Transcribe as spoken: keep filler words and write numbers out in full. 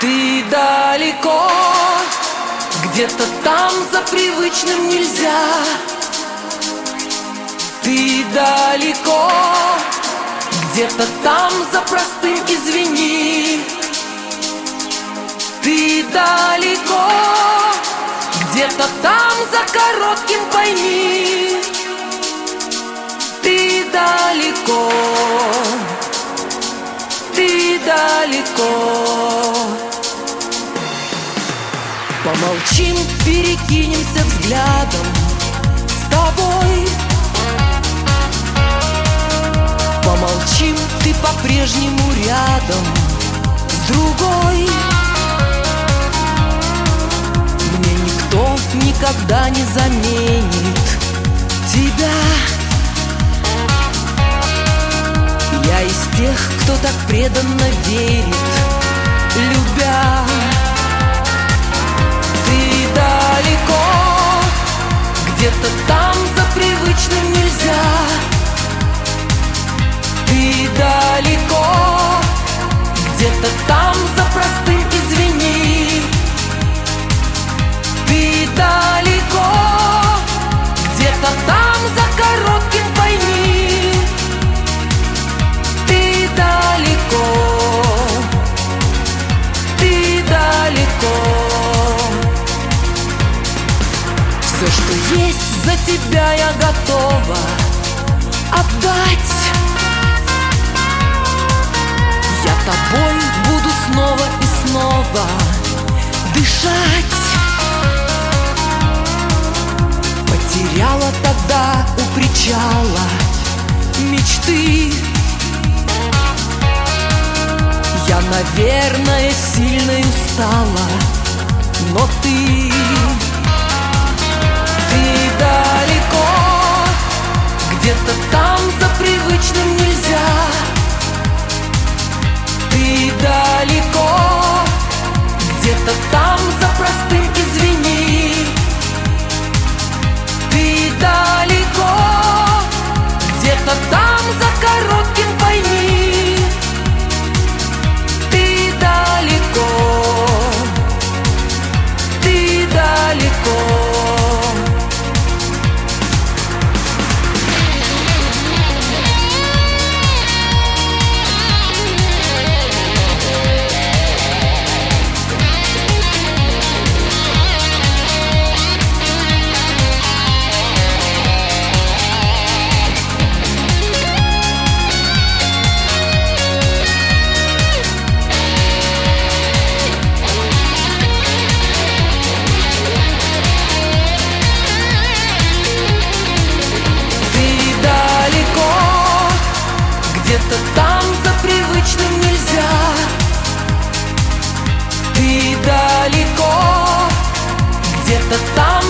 Ты далеко, где-то там за привычным нельзя. Ты далеко, где-то там за простым извини. Ты далеко, где-то там за коротким пойми. Ты далеко, ты далеко. Помолчим, перекинемся взглядом с тобой. Помолчим, ты по-прежнему рядом с другой. Мне никто никогда не заменит тебя. Я из тех, кто так преданно верит, любя. Ты далеко, где-то там за привычным нельзя. Ты далеко, где-то там за простым извини. Ты далеко, где-то там за коротким пойми. Ты далеко, ты далеко. Все, что есть, за тебя я готова отдать. Я тобой буду снова и снова дышать. Потеряла тогда у причала мечты. Я, наверное, сильно устала, но ты, ты далеко, где-то там за привычным нельзя. Ты далеко, где-то там за простым извини. Ты далеко, где-то там за коротким пойми. Ты далеко, ты далеко. Где-то там за привычным нельзя. Ты далеко, где-то там